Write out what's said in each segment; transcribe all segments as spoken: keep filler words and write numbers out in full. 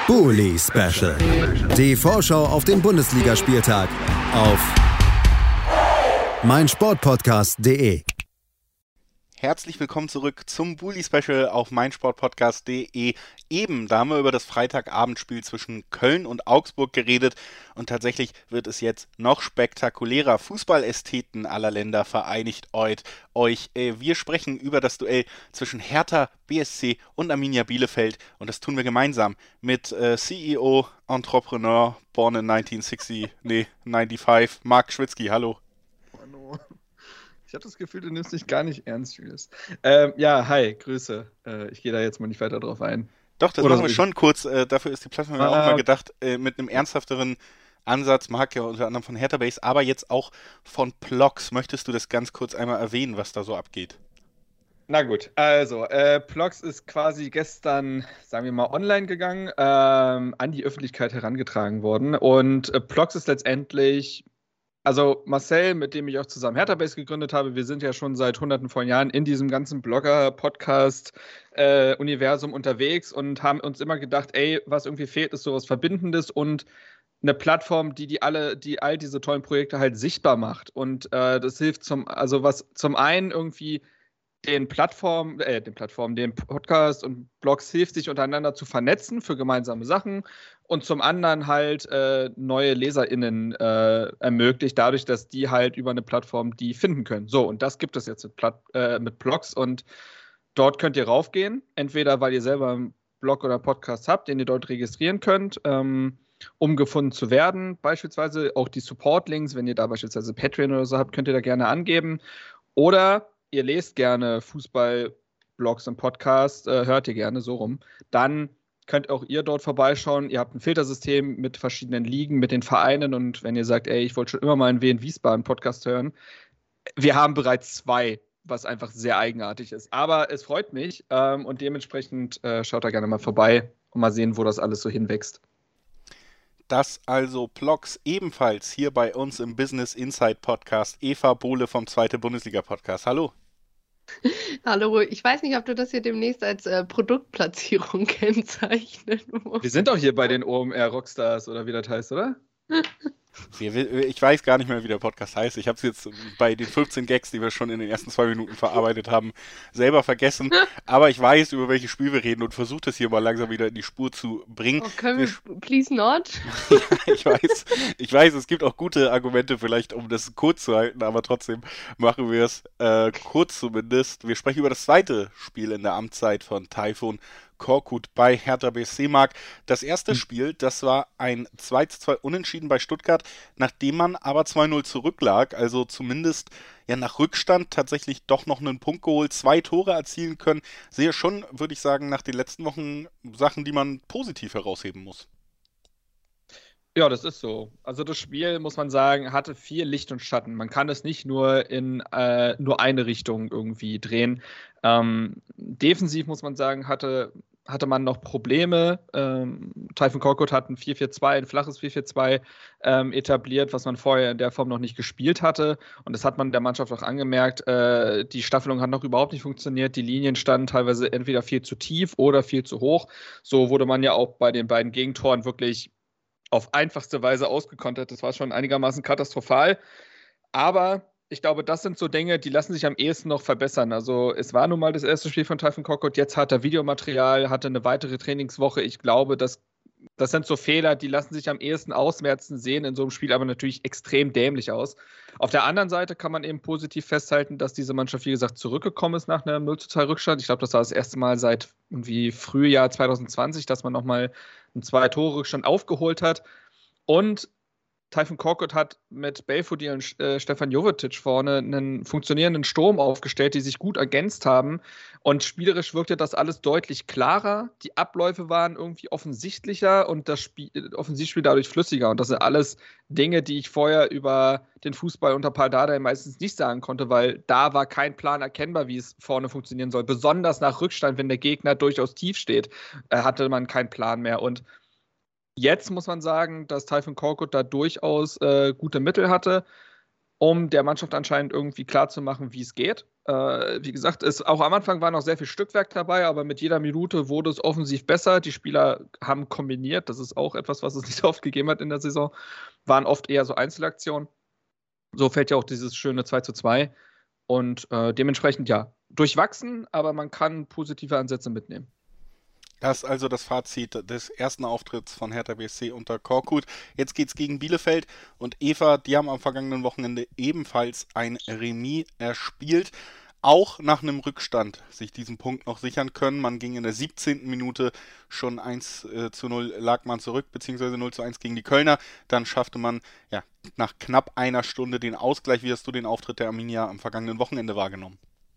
Bully Special. Die Vorschau auf den Bundesligaspieltag auf meinsportpodcast punkt de. Herzlich willkommen zurück zum Bully Special auf meinsportpodcast punkt de. Eben, da haben wir über das Freitagabendspiel zwischen Köln und Augsburg geredet und tatsächlich wird es jetzt noch spektakulärer. Fußballästheten aller Länder vereinigt euch. euch. Äh, wir sprechen über das Duell zwischen Hertha B S C und Arminia Bielefeld und das tun wir gemeinsam mit äh, C E O, Entrepreneur, born in neunzehnhundertsechzig, nee, fünfundneunzig, Marc Schwitzky, hallo. Hallo. Ich habe das Gefühl, du nimmst dich gar nicht ernst, Julius. Ähm, ja, hi, Grüße. Äh, ich gehe da jetzt mal nicht weiter drauf ein. Doch, das Oder machen wir so schon kurz. Äh, dafür ist die Plattform ah, auch mal gedacht, äh, mit einem ernsthafteren Ansatz, Marc ja unter anderem von Hertha Base, aber jetzt auch von Plox. Möchtest du das ganz kurz einmal erwähnen, was da so abgeht? Na gut, also äh, Plox ist quasi gestern, sagen wir mal, online gegangen, ähm, an die Öffentlichkeit herangetragen worden und äh, Plox ist letztendlich... Also Marcel, mit dem ich auch zusammen Hertha Base gegründet habe, wir sind ja schon seit hunderten von Jahren in diesem ganzen Blogger-Podcast-Universum äh, unterwegs und haben uns immer gedacht, ey, was irgendwie fehlt, ist sowas Verbindendes und eine Plattform, die die alle, die all diese tollen Projekte halt sichtbar macht. Und äh, das hilft zum, also was zum einen irgendwie den Plattformen, äh, den Plattformen, den Podcast und Blogs hilft, sich untereinander zu vernetzen für gemeinsame Sachen und zum anderen halt äh, neue LeserInnen äh, ermöglicht, dadurch, dass die halt über eine Plattform die finden können. So, und das gibt es jetzt mit, Platt, äh, mit Blogs und dort könnt ihr raufgehen, entweder weil ihr selber einen Blog oder Podcast habt, den ihr dort registrieren könnt, ähm, um gefunden zu werden. Beispielsweise auch die Support-Links, wenn ihr da beispielsweise Patreon oder so habt, könnt ihr da gerne angeben. Oder ihr lest gerne Fußball-Blogs und Podcasts, äh, hört ihr gerne so rum, dann könnt auch ihr dort vorbeischauen. Ihr habt ein Filtersystem mit verschiedenen Ligen, mit den Vereinen und wenn ihr sagt, ey, ich wollte schon immer mal einen Wien Wiesbaden Podcast hören, wir haben bereits zwei, was einfach sehr eigenartig ist. Aber es freut mich ähm, und dementsprechend äh, schaut da gerne mal vorbei und mal sehen, wo das alles so hinwächst. Das also Plox ebenfalls hier bei uns im Business Insight Podcast. Eva Bohle vom Zweite Bundesliga Podcast. Hallo. Hallo, ich weiß nicht, ob du das hier demnächst als äh, Produktplatzierung kennzeichnen musst. Wir sind doch hier bei den O M R Rockstars oder wie das heißt, oder? Ich weiß gar nicht mehr, wie der Podcast heißt. Ich habe es jetzt bei den fünfzehn Gags, die wir schon in den ersten zwei Minuten verarbeitet haben, selber vergessen. Aber ich weiß, über welches Spiel wir reden und versuche das hier mal langsam wieder in die Spur zu bringen. Oh, können wir, wir please not? Ja, ich weiß. Ich weiß, es gibt auch gute Argumente vielleicht, um das kurz zu halten, aber trotzdem machen wir es äh, kurz zumindest. Wir sprechen über das zweite Spiel in der Amtszeit von Tayfun Korkut bei Hertha B S C, Marc. Das erste Spiel, das war ein zwei zu zwei Unentschieden bei Stuttgart, nachdem man aber zwei null zurücklag, also zumindest ja nach Rückstand tatsächlich doch noch einen Punkt geholt, zwei Tore erzielen können. Sehe schon, würde ich sagen, nach den letzten Wochen Sachen, die man positiv herausheben muss. Ja, das ist so. Also das Spiel, muss man sagen, hatte viel Licht und Schatten. Man kann es nicht nur in äh, nur eine Richtung irgendwie drehen. Ähm, defensiv, muss man sagen, hatte, hatte man noch Probleme. Ähm, Tayfun Korkut hat ein vier vier zwei, ein flaches vier vier zwei ähm, etabliert, was man vorher in der Form noch nicht gespielt hatte. Und das hat man der Mannschaft auch angemerkt. Äh, die Staffelung hat noch überhaupt nicht funktioniert. Die Linien standen teilweise entweder viel zu tief oder viel zu hoch. So wurde man ja auch bei den beiden Gegentoren wirklich auf einfachste Weise ausgekontert. Das war schon einigermaßen katastrophal. Aber ich glaube, das sind so Dinge, die lassen sich am ehesten noch verbessern. Also es war nun mal das erste Spiel von Tayfun Korkut. Jetzt hat er Videomaterial, hatte eine weitere Trainingswoche. Ich glaube, das, das sind so Fehler, die lassen sich am ehesten ausmerzen, sehen in so einem Spiel aber natürlich extrem dämlich aus. Auf der anderen Seite kann man eben positiv festhalten, dass diese Mannschaft, wie gesagt, zurückgekommen ist nach einem null zu zwei Rückstand. Ich glaube, das war das erste Mal seit irgendwie Frühjahr zwanzig zwanzig, dass man nochmal einen Zwei-Tore-Rückstand aufgeholt hat. Und Tayfun Korkut hat mit Belfodil und äh, Stefan Jovetic vorne einen funktionierenden Sturm aufgestellt, die sich gut ergänzt haben. Und spielerisch wirkte das alles deutlich klarer. Die Abläufe waren irgendwie offensichtlicher und das Spiel, Offensivspiel dadurch flüssiger. Und das sind alles Dinge, die ich vorher über den Fußball unter Paul Dardai meistens nicht sagen konnte, weil da war kein Plan erkennbar, wie es vorne funktionieren soll. Besonders nach Rückstand, wenn der Gegner durchaus tief steht, äh, hatte man keinen Plan mehr. Und jetzt muss man sagen, dass Tayfun Korkut da durchaus äh, gute Mittel hatte, um der Mannschaft anscheinend irgendwie klarzumachen, wie es geht. Äh, wie gesagt, es, auch am Anfang war noch sehr viel Stückwerk dabei, aber mit jeder Minute wurde es offensiv besser. Die Spieler haben kombiniert, das ist auch etwas, was es nicht so oft gegeben hat in der Saison. Waren oft eher so Einzelaktionen. So fällt ja auch dieses schöne zwei zu zwei. Und äh, dementsprechend ja, durchwachsen, aber man kann positive Ansätze mitnehmen. Das ist also das Fazit des ersten Auftritts von Hertha B S C unter Korkut. Jetzt geht's gegen Bielefeld und Eva, die haben am vergangenen Wochenende ebenfalls ein Remis erspielt. Auch nach einem Rückstand sich diesen Punkt noch sichern können. Man ging in der siebzehnten Minute schon eins zu null lag man zurück, beziehungsweise null zu eins gegen die Kölner. Dann schaffte man ja nach knapp einer Stunde den Ausgleich. Wie hast du den Auftritt der Arminia am vergangenen Wochenende wahrgenommen?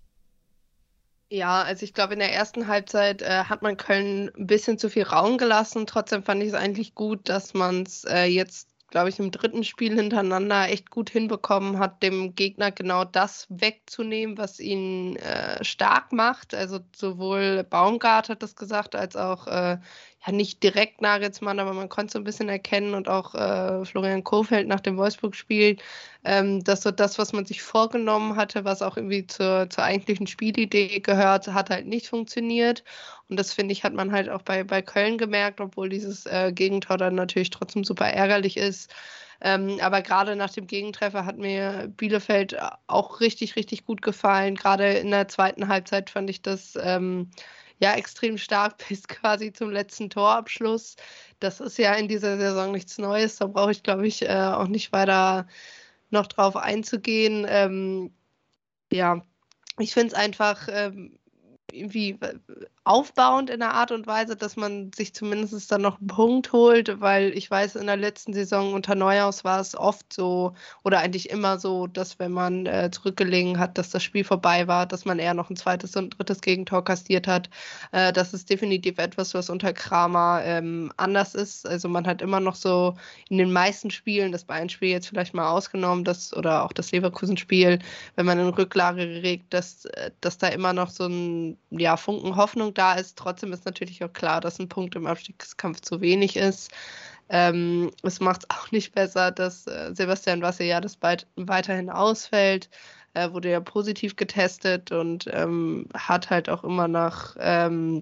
Ja, also ich glaube, in der ersten Halbzeit äh, hat man Köln ein bisschen zu viel Raum gelassen. Trotzdem fand ich es eigentlich gut, dass man es äh, jetzt, glaube ich, im dritten Spiel hintereinander echt gut hinbekommen hat, dem Gegner genau das wegzunehmen, was ihn äh, stark macht. Also sowohl Baumgart hat das gesagt, als auch äh, ja nicht direkt Nagelsmann, aber man konnte so ein bisschen erkennen und auch äh, Florian Kohfeldt nach dem Wolfsburg-Spiel, ähm, dass so das, was man sich vorgenommen hatte, was auch irgendwie zur, zur eigentlichen Spielidee gehört, hat halt nicht funktioniert. Und das, finde ich, hat man halt auch bei, bei Köln gemerkt, obwohl dieses äh, Gegentor dann natürlich trotzdem super ärgerlich ist. Ähm, aber gerade nach dem Gegentreffer hat mir Bielefeld auch richtig, richtig gut gefallen. Gerade in der zweiten Halbzeit fand ich das ähm, ja extrem stark bis quasi zum letzten Torabschluss. Das ist ja in dieser Saison nichts Neues. Da brauche ich, glaube ich, äh, auch nicht weiter noch drauf einzugehen. Ähm, ja, ich finde es einfach ähm, irgendwie aufbauend in der Art und Weise, dass man sich zumindest dann noch einen Punkt holt, weil ich weiß, in der letzten Saison unter Neuhaus war es oft so oder eigentlich immer so, dass wenn man äh, zurückgelegen hat, dass das Spiel vorbei war, dass man eher noch ein zweites und drittes Gegentor kassiert hat. Äh, das ist definitiv etwas, was unter Kramer ähm, anders ist. Also man hat immer noch so in den meisten Spielen, das Bayern-Spiel jetzt vielleicht mal ausgenommen, das oder auch das Leverkusen-Spiel, wenn man in Rücklage geregt, dass, dass da immer noch so ein ja, Funken Hoffnung da ist. Trotzdem ist natürlich auch klar, dass ein Punkt im Abstiegskampf zu wenig ist. Ähm, es macht es auch nicht besser, dass äh, Sebastian Vassiliades bald weiterhin ausfällt. Äh, wurde ja positiv getestet und ähm, hat halt auch immer noch ähm,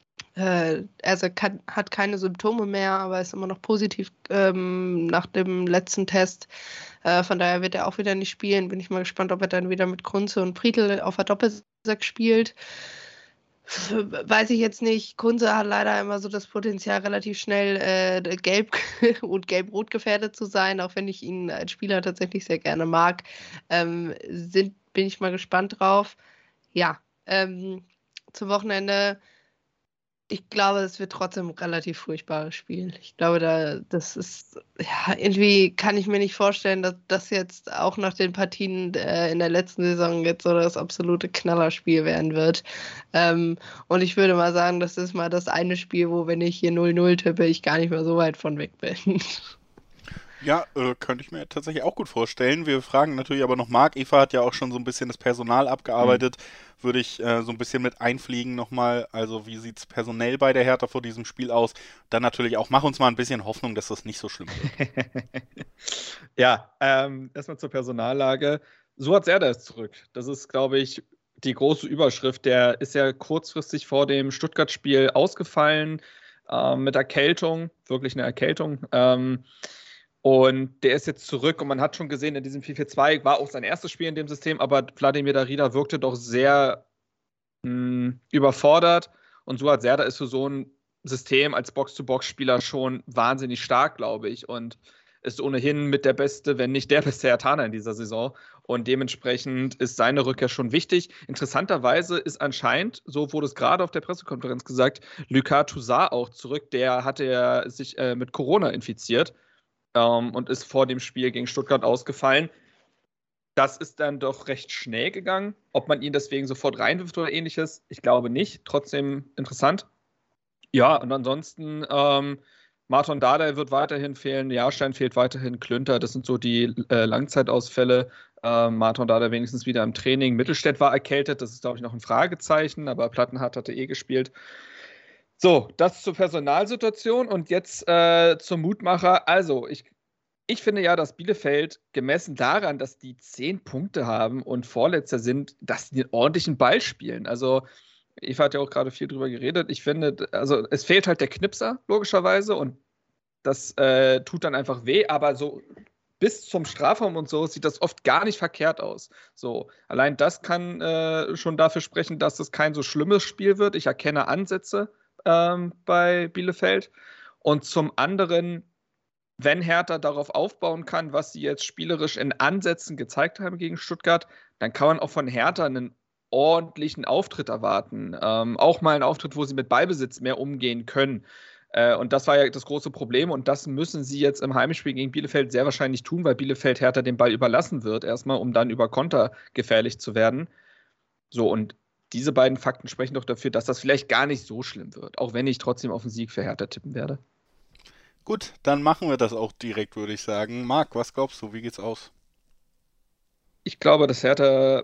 äh, also kann, hat keine Symptome mehr, aber ist immer noch positiv ähm, nach dem letzten Test. Äh, von daher wird er auch wieder nicht spielen. Bin ich mal gespannt, ob er dann wieder mit Kunze und Prietl auf der Doppelsechs spielt. Weiß ich jetzt nicht. Kunze hat leider immer so das Potenzial, relativ schnell äh, gelb und gelb-rot gefährdet zu sein, auch wenn ich ihn als Spieler tatsächlich sehr gerne mag. Ähm, sind, bin ich mal gespannt drauf. Ja, ähm, zum Wochenende. Ich glaube, es wird trotzdem ein relativ furchtbares Spiel. Ich glaube, da, das ist, ja, irgendwie kann ich mir nicht vorstellen, dass das jetzt auch nach den Partien äh, in der letzten Saison jetzt so das absolute Knallerspiel werden wird. Ähm, und ich würde mal sagen, das ist mal das eine Spiel, wo, wenn ich hier null null tippe, ich gar nicht mehr so weit von weg bin. Ja, äh, könnte ich mir tatsächlich auch gut vorstellen. Wir fragen natürlich aber noch Marc. Eva hat ja auch schon so ein bisschen das Personal abgearbeitet. Mhm. Würde ich äh, so ein bisschen mit einfliegen nochmal. Also wie sieht es personell bei der Hertha vor diesem Spiel aus? Dann natürlich auch, mach uns mal ein bisschen Hoffnung, dass das nicht so schlimm wird. Ja, ähm, erstmal zur Personallage. Suat Serdar ist zurück. Das ist, glaube ich, die große Überschrift. Der ist ja kurzfristig vor dem Stuttgart-Spiel ausgefallen äh, mit Erkältung. Wirklich eine Erkältung. Ähm, Und der ist jetzt zurück und man hat schon gesehen, in diesem vier vier zwei war auch sein erstes Spiel in dem System, aber Vladimir Darida wirkte doch sehr mh, überfordert und Suat Serdar ist für so ein System als Box-to-Box-Spieler schon wahnsinnig stark, glaube ich, und ist ohnehin mit der beste, wenn nicht der beste Herthaner in dieser Saison und dementsprechend ist seine Rückkehr schon wichtig. Interessanterweise ist anscheinend, so wurde es gerade auf der Pressekonferenz gesagt, Lucas Toussaint auch zurück, der hatte ja sich äh, mit Corona infiziert. Um, und ist vor dem Spiel gegen Stuttgart ausgefallen. Das ist dann doch recht schnell gegangen. Ob man ihn deswegen sofort reinwirft oder ähnliches, ich glaube nicht. Trotzdem interessant. Ja, und ansonsten ähm, Marton Dardai wird weiterhin fehlen, Jahrstein fehlt weiterhin, Klünter, das sind so die äh, Langzeitausfälle. Äh, Marton Dardai wenigstens wieder im Training. Mittelstädt war erkältet, das ist, glaube ich, noch ein Fragezeichen, aber Plattenhardt hatte eh gespielt. So, das zur Personalsituation und jetzt äh, zum Mutmacher. Also, ich Ich finde ja, dass Bielefeld gemessen daran, dass die zehn Punkte haben und Vorletzter sind, dass die einen ordentlichen Ball spielen. Also Eva hat ja auch gerade viel drüber geredet. Ich finde, also es fehlt halt der Knipser, logischerweise, und das äh, tut dann einfach weh, aber so bis zum Strafraum und so sieht das oft gar nicht verkehrt aus. So, allein das kann äh, schon dafür sprechen, dass es kein so schlimmes Spiel wird. Ich erkenne Ansätze ähm, bei Bielefeld. Und zum anderen, wenn Hertha darauf aufbauen kann, was sie jetzt spielerisch in Ansätzen gezeigt haben gegen Stuttgart, dann kann man auch von Hertha einen ordentlichen Auftritt erwarten. Ähm, auch mal einen Auftritt, wo sie mit Ballbesitz mehr umgehen können. Äh, und das war ja das große Problem. Und das müssen sie jetzt im Heimspiel gegen Bielefeld sehr wahrscheinlich tun, weil Bielefeld Hertha den Ball überlassen wird, erstmal, um dann über Konter gefährlich zu werden. So, und diese beiden Fakten sprechen doch dafür, dass das vielleicht gar nicht so schlimm wird. Auch wenn ich trotzdem auf den Sieg für Hertha tippen werde. Gut, dann machen wir das auch direkt, würde ich sagen. Marc, was glaubst du? Wie geht's aus? Ich glaube, dass Hertha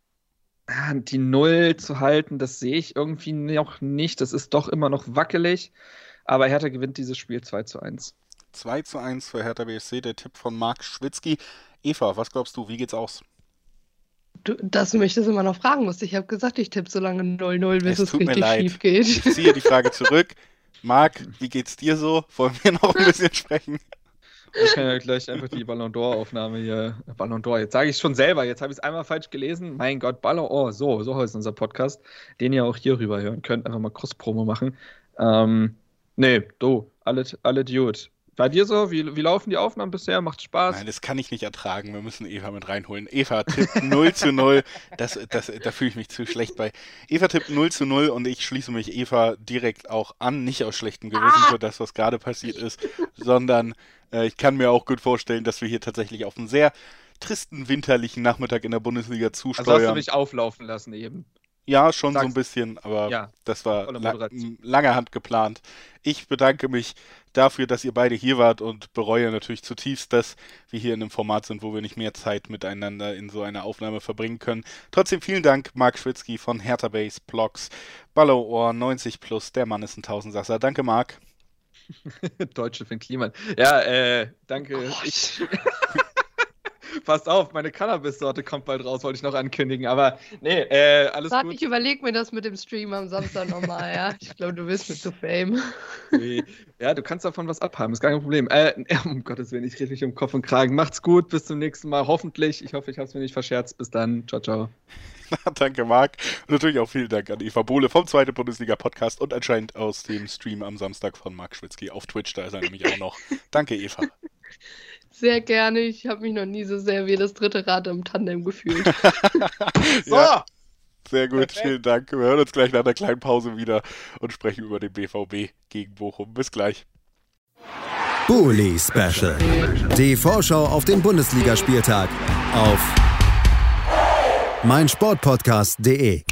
die Null zu halten, das sehe ich irgendwie noch nicht. Das ist doch immer noch wackelig. Aber Hertha gewinnt dieses Spiel zwei zu eins. zwei zu eins für Hertha B S C, der Tipp von Marc Schwitzky. Eva, was glaubst du? Wie geht's aus? Du, dass du mich das immer noch fragen musst. Ich habe gesagt, ich tippe so lange null null, bis es, es richtig schief geht. Ich ziehe die Frage zurück. Marc, wie geht's dir so? Wollen wir noch ein bisschen sprechen? Ich kann ja gleich einfach die Ballon d'Or-Aufnahme hier. Ballon d'Or, jetzt sage ich es schon selber. Jetzt habe ich es einmal falsch gelesen. Mein Gott, Ballon d'Or. So, so heißt unser Podcast, den ihr auch hier rüber hören könnt. Einfach mal Cross-Promo machen. Ähm, nee, du, alle, alle gut. Bei dir so? Wie, wie laufen die Aufnahmen bisher? Macht Spaß? Nein, das kann ich nicht ertragen. Wir müssen Eva mit reinholen. Eva tippt null zu null. Das, das, da fühle ich mich zu schlecht bei. Eva tippt null zu null und ich schließe mich Eva direkt auch an. Nicht aus schlechtem Gewissen für das, was gerade passiert ist, sondern äh, ich kann mir auch gut vorstellen, dass wir hier tatsächlich auf einen sehr tristen winterlichen Nachmittag in der Bundesliga zusteuern. Also hast du mich auflaufen lassen eben? Ja, schon Sag's. so ein bisschen, aber ja, das war la- lange Hand geplant. Ich bedanke mich dafür, dass ihr beide hier wart und bereue natürlich zutiefst, dass wir hier in einem Format sind, wo wir nicht mehr Zeit miteinander in so einer Aufnahme verbringen können. Trotzdem vielen Dank, Marc Schwitzky von Hertha Base Blogs, Ballon d'Or neunzig plus, der Mann ist ein Tausendsasser. Danke, Marc. Deutsche Finn Kliman. Ja, äh, danke. Oh, ich... Passt auf, meine Cannabis-Sorte kommt bald raus, wollte ich noch ankündigen. Aber nee, äh, alles Sag, gut. Ich überlege mir das mit dem Stream am Samstag nochmal, ja. Ich glaube, du bist mit zu Fame. Ja, du kannst davon was abhaben, ist gar kein Problem. Äh, um Gottes Willen, ich rede mich um Kopf und Kragen. Macht's gut, bis zum nächsten Mal, hoffentlich. Ich hoffe, ich habe es mir nicht verscherzt. Bis dann, ciao, ciao. Danke, Marc. Und natürlich auch vielen Dank an Eva Bohle vom zweiten Bundesliga-Podcast und anscheinend aus dem Stream am Samstag von Marc Schwitzky auf Twitch. Da ist er nämlich auch noch. Danke, Eva. Sehr gerne. Ich habe mich noch nie so sehr wie das dritte Rad im Tandem gefühlt. So! Ja, sehr gut, perfekt. Vielen Dank. Wir hören uns gleich nach einer kleinen Pause wieder und sprechen über den B V B gegen Bochum. Bis gleich. Bully Special. Die Vorschau auf den Bundesligaspieltag auf meinsportpodcast punkt de.